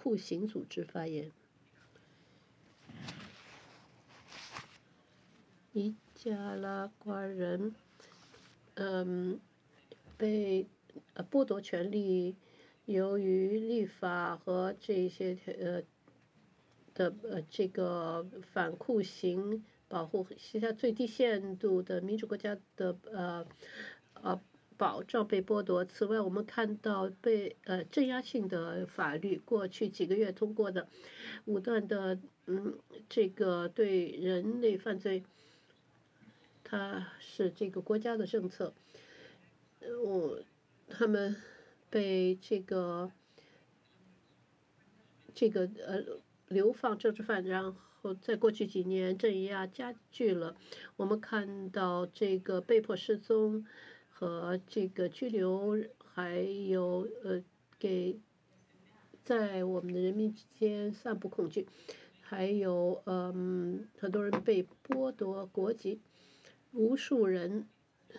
酷刑组织发言。尼加拉瓜人，被剥夺权利，由于立法和这些这个反酷刑保护其他最低限度的民主国家的保障被剥夺。此外，我们看到被镇压性的法律，过去几个月通过的武断的这个对人类犯罪，它是这个国家的政策。他们被这个流放政治犯，然后在过去几年镇压加剧了。我们看到这个被迫失踪和这个拘留，还有给在我们的人民之间散布恐惧，还有很多人被剥夺国籍，无数人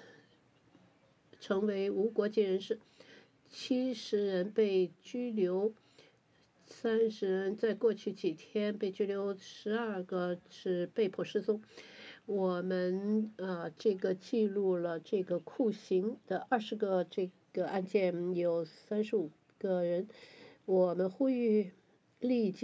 成为无国籍人士，70人被拘留，30人在过去几天被拘留，12个是被迫失踪。我们这个记录了这个酷刑的20个这个案件，有35个人。我们呼吁立即